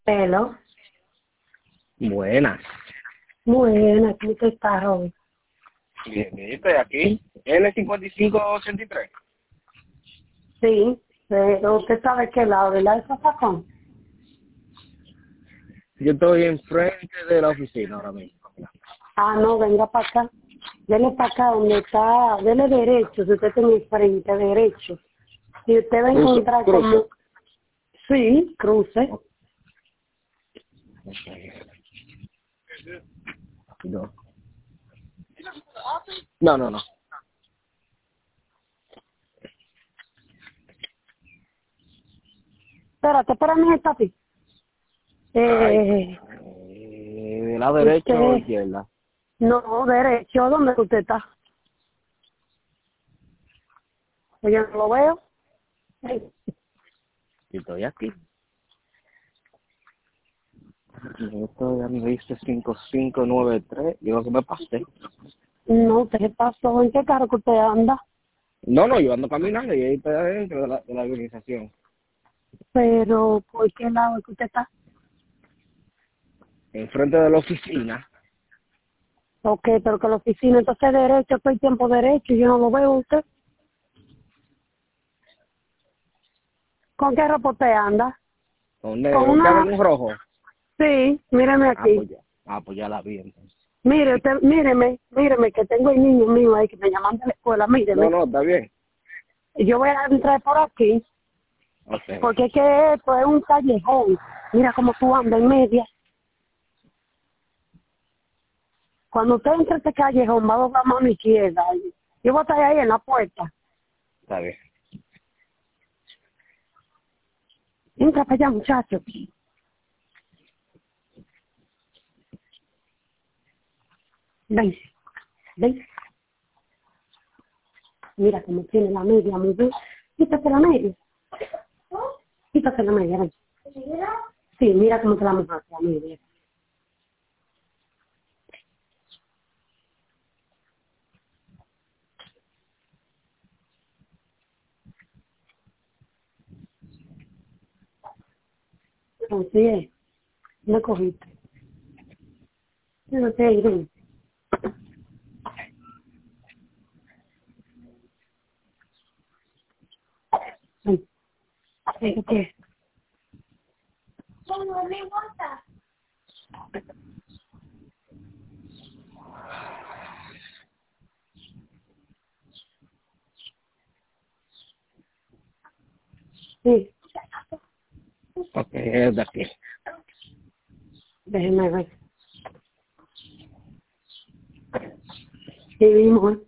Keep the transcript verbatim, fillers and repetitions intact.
Hello. Buenas. Buenas, ¿cómo te estás, Robin? Bien, bien, estoy aquí. N cincuenta y cinco ochenta y tres. Sí, pero usted sabe qué lado, ¿verdad? ¿De Zafacón? Yo estoy enfrente de la oficina ahora mismo. Ah, no, venga para acá. Dele para acá donde está, dele derecho, si usted tiene frente, derecho. Y usted va a Cruzo, encontrar cruzo. como, sí, cruce. No. No, no, no. Espérate, espérame, está aquí. Ay, Eh, eh, ¿de la derecha o usted, izquierda? no, derecho, ¿dónde usted está? Pues yo no lo veo. Sí. Yo estoy aquí. Yo estoy a mi vista cinco cinco nueve tres. Digo que me pasé. No, usted qué pasó, ¿en qué carro que usted anda? No, no, yo ando caminando y ahí estoy adentro de la, de la organización. Pero, ¿por qué lado es que usted está? Enfrente de la oficina. Ok, pero que la oficina, entonces derecho, estoy tiempo derecho y yo no lo veo a usted. ¿Con qué ropa usted anda? Con Con negro. ¿Qué hago una... en un rojo? Sí, míreme Ah, aquí. pues ya. Ah, pues ya la vi entonces. Mire, usted, míreme, míreme, que tengo el niño mío ahí que me llaman de la escuela, No, míreme. no, está bien. Yo voy a entrar por aquí, Ok. porque es que esto es un callejón. Mira cómo tú andas en media. Cuando usted entra a este callejón, va a doblar mano izquierda. Yo voy a estar ahí en la puerta. Está bien. Entra para allá, muchacho. Ven, ven. Mira cómo tiene la media, muy bien. Quítate la media. Quítate la media, ven. Sí, mira cómo te la mojaste la media. Así es. Me cogiste. Yo no sé, ven. Ven. Ven, ¿qué? Sí, Ok, es de aquí. déjeme ver. Sí, mismo, ¿eh?